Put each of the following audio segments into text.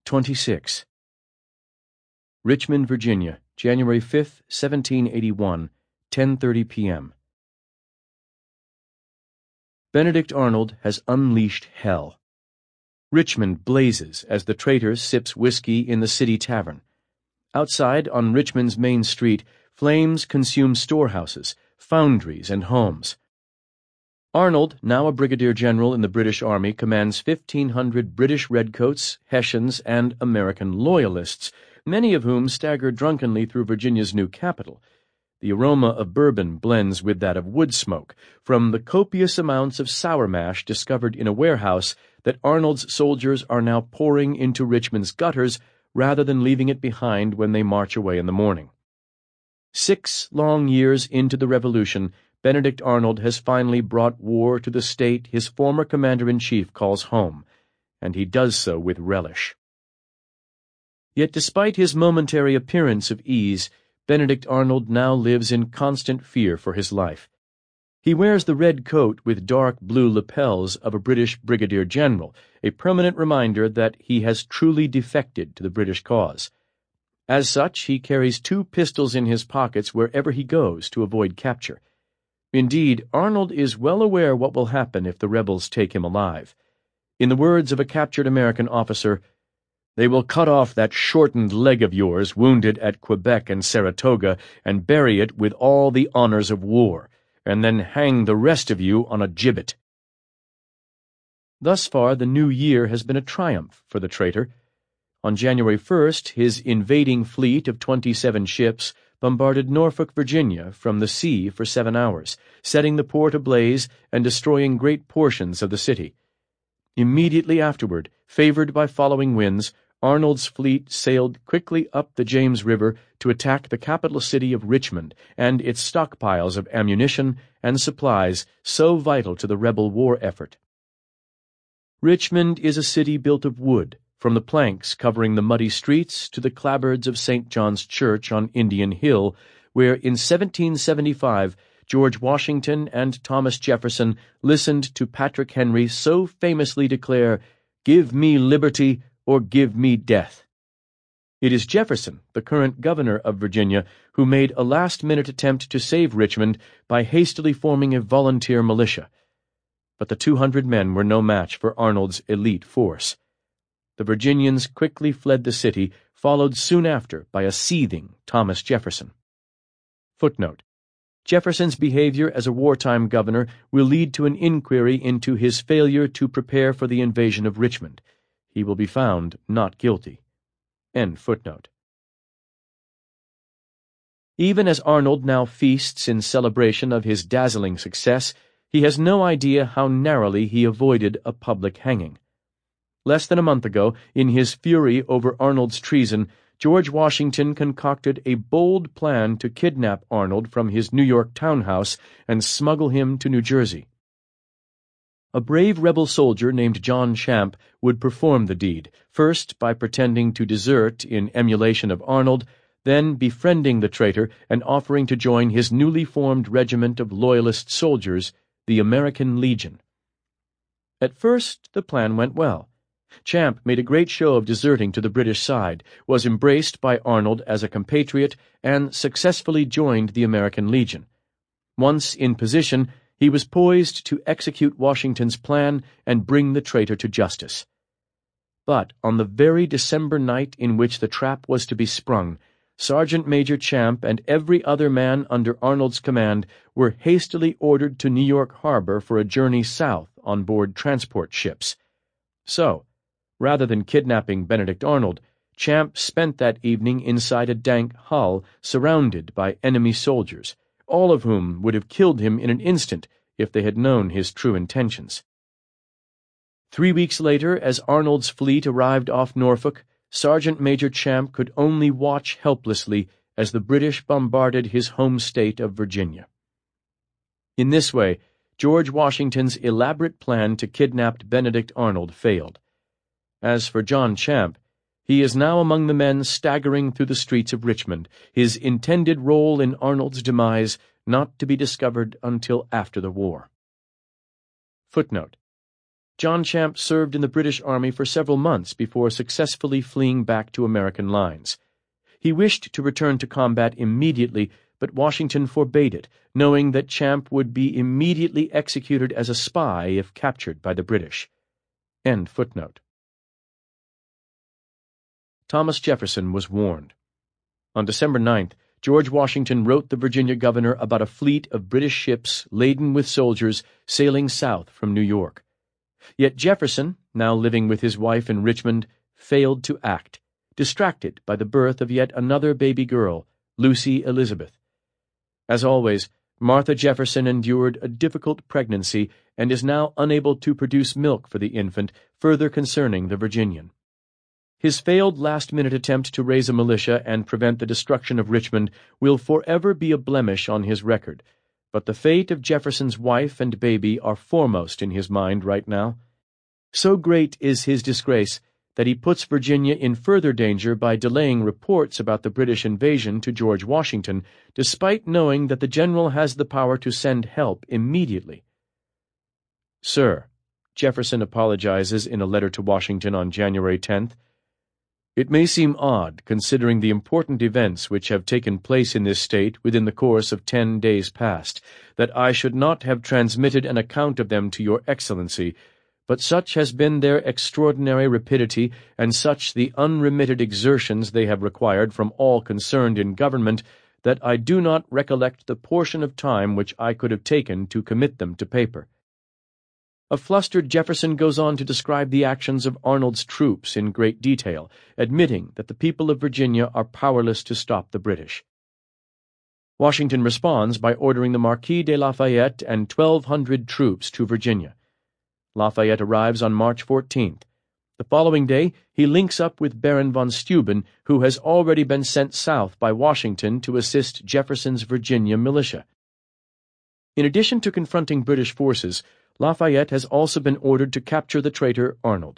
26. Richmond, Virginia, January 5, 1781, 10:30 p.m. Benedict Arnold has unleashed hell. Richmond blazes as the traitor sips whiskey in the city tavern. Outside, on Richmond's main street, flames consume storehouses, foundries, and homes. Arnold, now a brigadier general in the British Army, commands 1,500 British redcoats, Hessians, and American loyalists, many of whom stagger drunkenly through Virginia's new capital. The aroma of bourbon blends with that of wood smoke from the copious amounts of sour mash discovered in a warehouse that Arnold's soldiers are now pouring into Richmond's gutters rather than leaving it behind when they march away in the morning. 6 long years into the Revolution, Benedict Arnold has finally brought war to the state his former commander-in-chief calls home, and he does so with relish. Yet despite his momentary appearance of ease, Benedict Arnold now lives in constant fear for his life. He wears the red coat with dark blue lapels of a British brigadier general, a permanent reminder that he has truly defected to the British cause. As such, he carries 2 pistols in his pockets wherever he goes to avoid capture. Indeed, Arnold is well aware what will happen if the rebels take him alive. In the words of a captured American officer, "They will cut off that shortened leg of yours wounded at Quebec and Saratoga and bury it with all the honors of war, and then hang the rest of you on a gibbet." Thus far, the new year has been a triumph for the traitor. On January 1st, his invading fleet of 27 ships bombarded Norfolk, Virginia, from the sea for 7 hours, setting the port ablaze and destroying great portions of the city. Immediately afterward, favored by following winds, Arnold's fleet sailed quickly up the James River to attack the capital city of Richmond and its stockpiles of ammunition and supplies so vital to the rebel war effort. Richmond is a city built of wood, from the planks covering the muddy streets to the clapboards of St. John's Church on Indian Hill, where in 1775 George Washington and Thomas Jefferson listened to Patrick Henry so famously declare, "Give me liberty or give me death." It is Jefferson, the current governor of Virginia, who made a last-minute attempt to save Richmond by hastily forming a volunteer militia. But the 200 men were no match for Arnold's elite force. The Virginians quickly fled the city, followed soon after by a seething Thomas Jefferson. Footnote: Jefferson's behavior as a wartime governor will lead to an inquiry into his failure to prepare for the invasion of Richmond. He will be found not guilty. End footnote. Even as Arnold now feasts in celebration of his dazzling success, he has no idea how narrowly he avoided a public hanging. Less than a month ago, in his fury over Arnold's treason, George Washington concocted a bold plan to kidnap Arnold from his New York townhouse and smuggle him to New Jersey. A brave rebel soldier named John Champ would perform the deed, first by pretending to desert in emulation of Arnold, then befriending the traitor and offering to join his newly formed regiment of Loyalist soldiers, the American Legion. At first, the plan went well. Champ made a great show of deserting to the British side, was embraced by Arnold as a compatriot, and successfully joined the American Legion. Once in position, he was poised to execute Washington's plan and bring the traitor to justice. But on the very December night in which the trap was to be sprung, Sergeant Major Champ and every other man under Arnold's command were hastily ordered to New York Harbor for a journey south on board transport ships. So, rather than kidnapping Benedict Arnold, Champ spent that evening inside a dank hull surrounded by enemy soldiers, all of whom would have killed him in an instant if they had known his true intentions. 3 weeks later, as Arnold's fleet arrived off Norfolk, Sergeant Major Champ could only watch helplessly as the British bombarded his home state of Virginia. In this way, George Washington's elaborate plan to kidnap Benedict Arnold failed. As for John Champ, he is now among the men staggering through the streets of Richmond, his intended role in Arnold's demise not to be discovered until after the war. Footnote: John Champe served in the British Army for several months before successfully fleeing back to American lines. He wished to return to combat immediately, but Washington forbade it, knowing that Champe would be immediately executed as a spy if captured by the British. End footnote. Thomas Jefferson was warned. On December 9th, George Washington wrote the Virginia governor about a fleet of British ships laden with soldiers sailing south from New York. Yet Jefferson, now living with his wife in Richmond, failed to act, distracted by the birth of yet another baby girl, Lucy Elizabeth. As always, Martha Jefferson endured a difficult pregnancy and is now unable to produce milk for the infant, further concerning the Virginian. His failed last-minute attempt to raise a militia and prevent the destruction of Richmond will forever be a blemish on his record, but the fate of Jefferson's wife and baby are foremost in his mind right now. So great is his disgrace that he puts Virginia in further danger by delaying reports about the British invasion to George Washington, despite knowing that the general has the power to send help immediately. Sir, Jefferson apologizes in a letter to Washington on January 10th, it may seem odd, considering the important events which have taken place in this state within the course of 10 days past, that I should not have transmitted an account of them to your Excellency, but such has been their extraordinary rapidity, and such the unremitted exertions they have required from all concerned in government, that I do not recollect the portion of time which I could have taken to commit them to paper. A flustered Jefferson goes on to describe the actions of Arnold's troops in great detail, admitting that the people of Virginia are powerless to stop the British. Washington responds by ordering the Marquis de Lafayette and 1,200 troops to Virginia. Lafayette arrives on March 14th. The following day, he links up with Baron von Steuben, who has already been sent south by Washington to assist Jefferson's Virginia militia. In addition to confronting British forces, Lafayette has also been ordered to capture the traitor Arnold.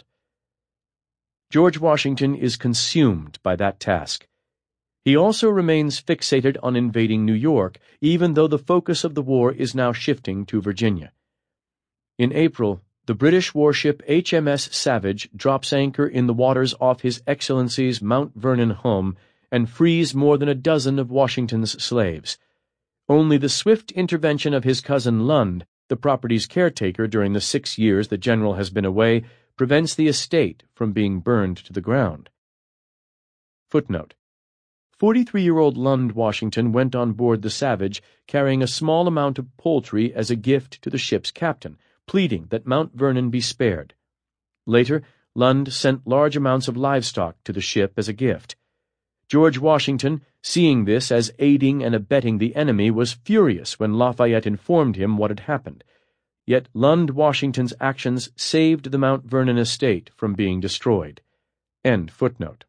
George Washington is consumed by that task. He also remains fixated on invading New York, even though the focus of the war is now shifting to Virginia. In April, the British warship HMS Savage drops anchor in the waters off His Excellency's Mount Vernon home and frees more than a dozen of Washington's slaves. Only the swift intervention of his cousin Lund, the property's caretaker during the 6 years the general has been away, prevents the estate from being burned to the ground. Footnote: 43-year-old Lund Washington went on board the Savage carrying a small amount of poultry as a gift to the ship's captain, pleading that Mount Vernon be spared. Later, Lund sent large amounts of livestock to the ship as a gift. George Washington, seeing this as aiding and abetting the enemy, was furious when Lafayette informed him what had happened. Yet Lund Washington's actions saved the Mount Vernon estate from being destroyed. End footnote.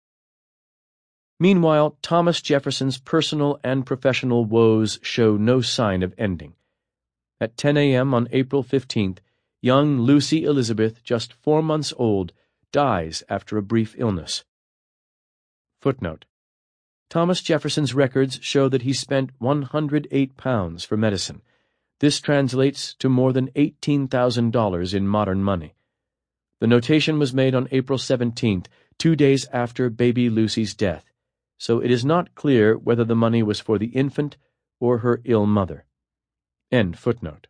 Meanwhile, Thomas Jefferson's personal and professional woes show no sign of ending. At 10 a.m. on April 15th, young Lucy Elizabeth, just 4 months old, dies after a brief illness. Footnote: Thomas Jefferson's records show that he spent £108 for medicine. This translates to more than $18,000 in modern money. The notation was made on April 17th, 2 days after baby Lucy's death, so it is not clear whether the money was for the infant or her ill mother. End footnote.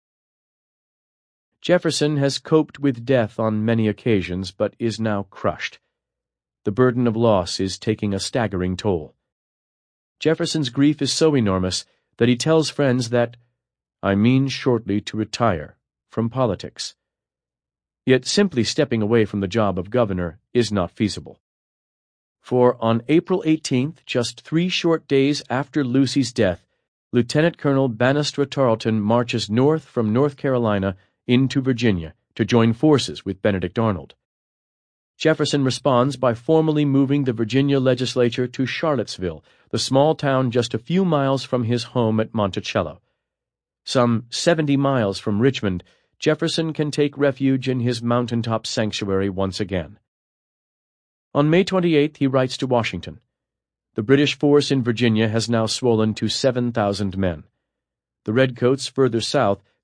Jefferson has coped with death on many occasions, but is now crushed. The burden of loss is taking a staggering toll. Jefferson's grief is so enormous that he tells friends that, "I mean shortly to retire from politics." Yet simply stepping away from the job of governor is not feasible. For on April 18th, just 3 short days after Lucy's death, Lieutenant Colonel Banastra Tarleton marches north from North Carolina into Virginia to join forces with Benedict Arnold. Jefferson responds by formally moving the Virginia legislature to Charlottesville, the small town just a few miles from his home at Monticello. Some 70 miles from Richmond, Jefferson can take refuge in his mountaintop sanctuary once again. On May 28th, he writes to Washington, "The British force in Virginia has now swollen to 7,000 men. The redcoats further south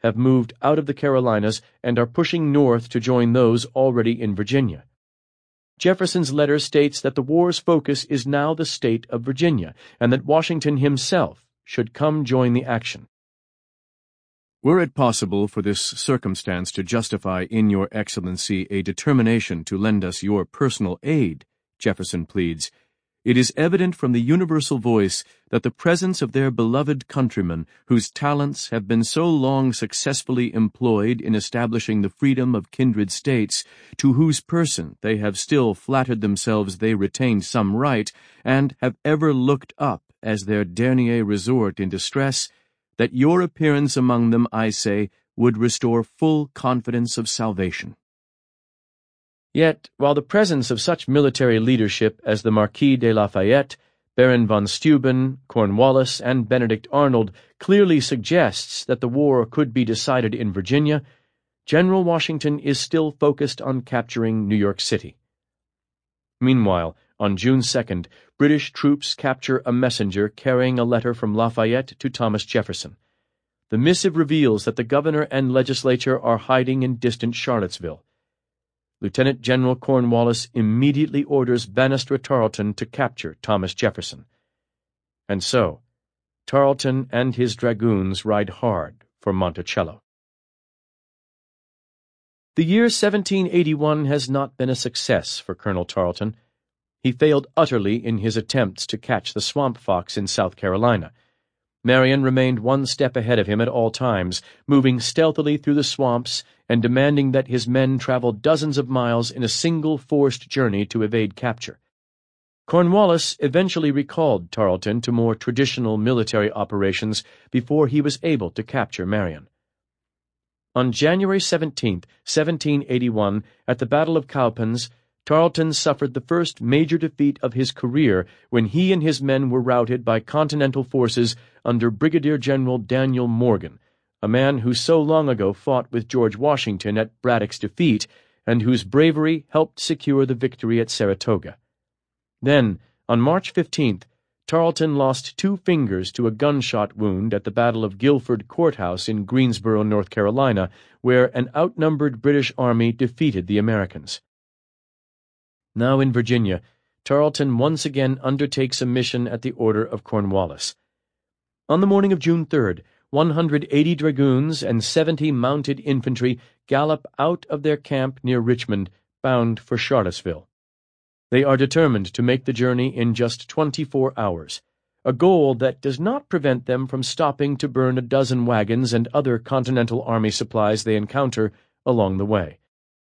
have moved out of the Carolinas and are pushing north to join those already in Virginia. Jefferson's letter states that the war's focus is now the state of Virginia, and that Washington himself should come join the action. Were it possible for this circumstance to justify in your Excellency a determination to lend us your personal aid, Jefferson pleads, it is evident from the universal voice that the presence of their beloved countrymen, whose talents have been so long successfully employed in establishing the freedom of kindred states, to whose person they have still flattered themselves they retained some right, and have ever looked up as their dernier resort in distress, that your appearance among them, I say, would restore full confidence of salvation. Yet, while the presence of such military leadership as the Marquis de Lafayette, Baron von Steuben, Cornwallis, and Benedict Arnold clearly suggests that the war could be decided in Virginia, General Washington is still focused on capturing New York City. Meanwhile, on June 2nd, British troops capture a messenger carrying a letter from Lafayette to Thomas Jefferson. The missive reveals that the governor and legislature are hiding in distant Charlottesville. Lieutenant General Cornwallis immediately orders Banastre Tarleton to capture Thomas Jefferson. And so, Tarleton and his dragoons ride hard for Monticello. The year 1781 has not been a success for Colonel Tarleton. He failed utterly in his attempts to catch the swamp fox in South Carolina. Marion remained one step ahead of him at all times, moving stealthily through the swamps and demanding that his men travel dozens of miles in a single forced journey to evade capture. Cornwallis eventually recalled Tarleton to more traditional military operations before he was able to capture Marion. On January 17, 1781, at the Battle of Cowpens, Tarleton suffered the first major defeat of his career when he and his men were routed by Continental forces under Brigadier General Daniel Morgan, a man who so long ago fought with George Washington at Braddock's defeat and whose bravery helped secure the victory at Saratoga. Then, on March 15th, Tarleton lost 2 fingers to a gunshot wound at the Battle of Guilford Courthouse in Greensboro, North Carolina, where an outnumbered British army defeated the Americans. Now in Virginia, Tarleton once again undertakes a mission at the order of Cornwallis. On the morning of June 3rd, 180 dragoons and 70 mounted infantry gallop out of their camp near Richmond, bound for Charlottesville. They are determined to make the journey in just 24 hours, a goal that does not prevent them from stopping to burn a dozen wagons and other Continental Army supplies they encounter along the way.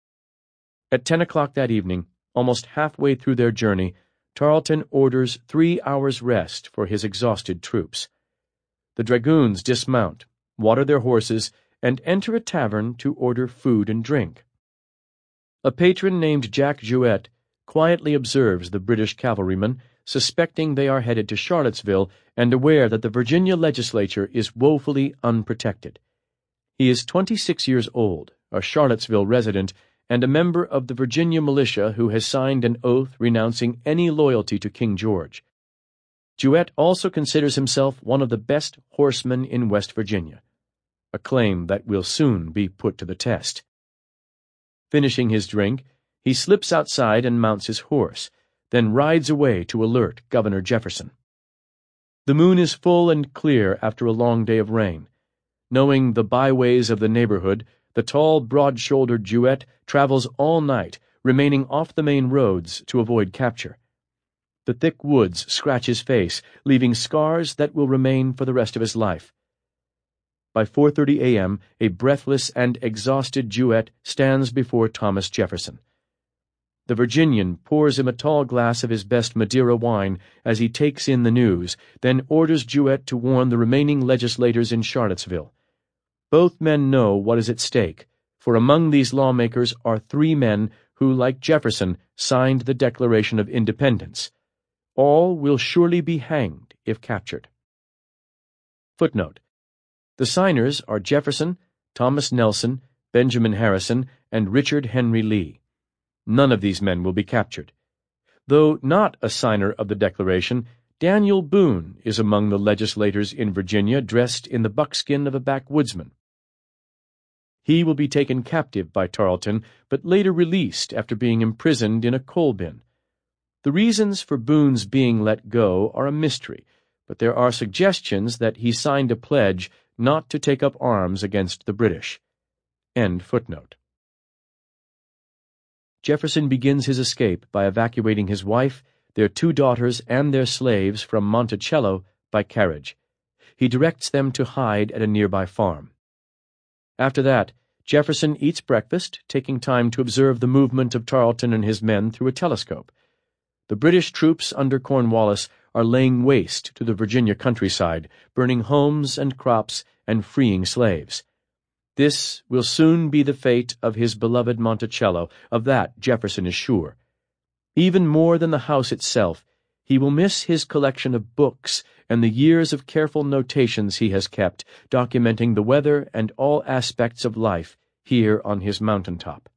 At 10 o'clock that evening, almost halfway through their journey, Tarleton orders 3 hours' rest for his exhausted troops. The dragoons dismount, water their horses, and enter a tavern to order food and drink. A patron named Jack Jouett quietly observes the British cavalrymen, suspecting they are headed to Charlottesville and aware that the Virginia legislature is woefully unprotected. He is 26 years old, a Charlottesville resident, and a member of the Virginia militia who has signed an oath renouncing any loyalty to King George. Jouett also considers himself one of the best horsemen in West Virginia, a claim that will soon be put to the test. Finishing his drink, he slips outside and mounts his horse, then rides away to alert Governor Jefferson. The moon is full and clear after a long day of rain. Knowing the byways of the neighborhood, the tall, broad-shouldered Jouett travels all night, remaining off the main roads to avoid capture. The thick woods scratch his face, leaving scars that will remain for the rest of his life. By 4:30 a.m., a breathless and exhausted Jouett stands before Thomas Jefferson. The Virginian pours him a tall glass of his best Madeira wine as he takes in the news, then orders Jouett to warn the remaining legislators in Charlottesville. Both men know what is at stake, for among these lawmakers are 3 men who, like Jefferson, signed the Declaration of Independence. All will surely be hanged if captured. Footnote: the signers are Jefferson, Thomas Nelson, Benjamin Harrison, and Richard Henry Lee. None of these men will be captured. Though not a signer of the Declaration, Daniel Boone is among the legislators in Virginia dressed in the buckskin of a backwoodsman. He will be taken captive by Tarleton, but later released after being imprisoned in a coal bin. The reasons for Boone's being let go are a mystery, but there are suggestions that he signed a pledge not to take up arms against the British. End footnote. Jefferson begins his escape by evacuating his wife, their 2 daughters, and their slaves from Monticello by carriage. He directs them to hide at a nearby farm. After that, Jefferson eats breakfast, taking time to observe the movement of Tarleton and his men through a telescope. The British troops under Cornwallis are laying waste to the Virginia countryside, burning homes and crops and freeing slaves. This will soon be the fate of his beloved Monticello, of that Jefferson is sure. Even more than the house itself, he will miss his collection of books and the years of careful notations he has kept, documenting the weather and all aspects of life here on his mountaintop.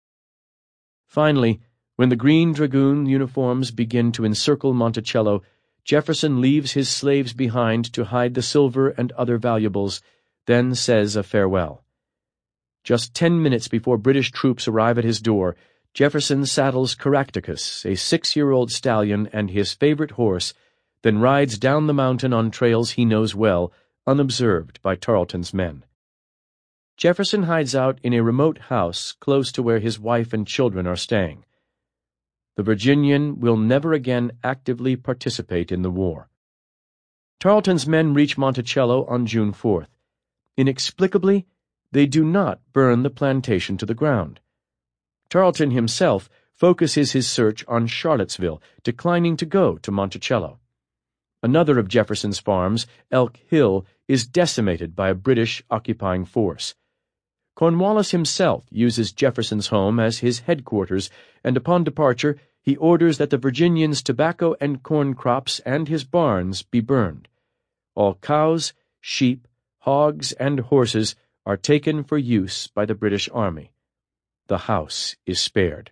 Finally, when the Green Dragoon uniforms begin to encircle Monticello, Jefferson leaves his slaves behind to hide the silver and other valuables, then says a farewell. Just 10 minutes before British troops arrive at his door, Jefferson saddles Caractacus, a 6-year-old stallion, and his favorite horse, then rides down the mountain on trails he knows well, unobserved by Tarleton's men. Jefferson hides out in a remote house close to where his wife and children are staying. The Virginian will never again actively participate in the war. Tarleton's men reach Monticello on June 4th. Inexplicably, they do not burn the plantation to the ground. Tarleton himself focuses his search on Charlottesville, declining to go to Monticello. Another of Jefferson's farms, Elk Hill, is decimated by a British occupying force. Cornwallis himself uses Jefferson's home as his headquarters, and upon departure he orders that the Virginians' tobacco and corn crops and his barns be burned. All cows, sheep, hogs, and horses are taken for use by the British Army. The house is spared.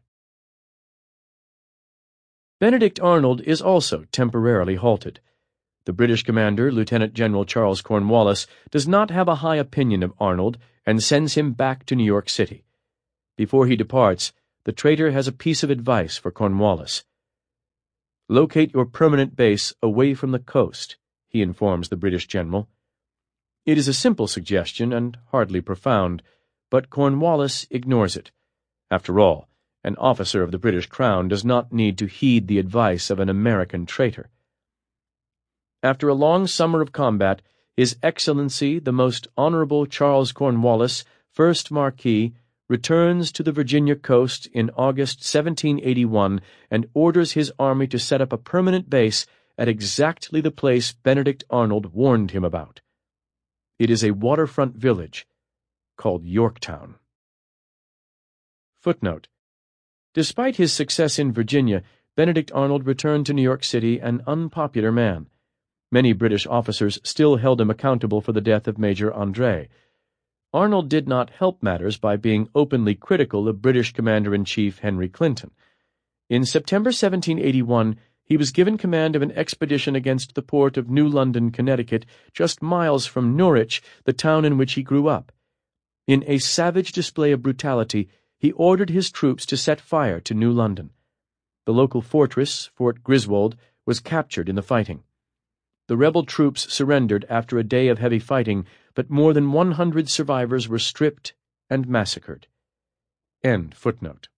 Benedict Arnold is also temporarily halted. The British commander, Lieutenant General Charles Cornwallis, does not have a high opinion of Arnold and sends him back to New York City. Before he departs, the traitor has a piece of advice for Cornwallis. "Locate your permanent base away from the coast," he informs the British general. It is a simple suggestion and hardly profound, but Cornwallis ignores it. After all, an officer of the British Crown does not need to heed the advice of an American traitor. After a long summer of combat, His Excellency the Most Honorable Charles Cornwallis, 1st Marquis, returns to the Virginia coast in August 1781 and orders his army to set up a permanent base at exactly the place Benedict Arnold warned him about. It is a waterfront village called Yorktown. Footnote: Despite his success in Virginia, Benedict Arnold returned to New York City an unpopular man. Many British officers still held him accountable for the death of Major André. Arnold did not help matters by being openly critical of British Commander-in-Chief Henry Clinton. In September 1781, he was given command of an expedition against the port of New London, Connecticut, just miles from Norwich, the town in which he grew up. In a savage display of brutality, he ordered his troops to set fire to New London. The local fortress, Fort Griswold, was captured in the fighting. The rebel troops surrendered after a day of heavy fighting, but more than 100 survivors were stripped and massacred. End footnote.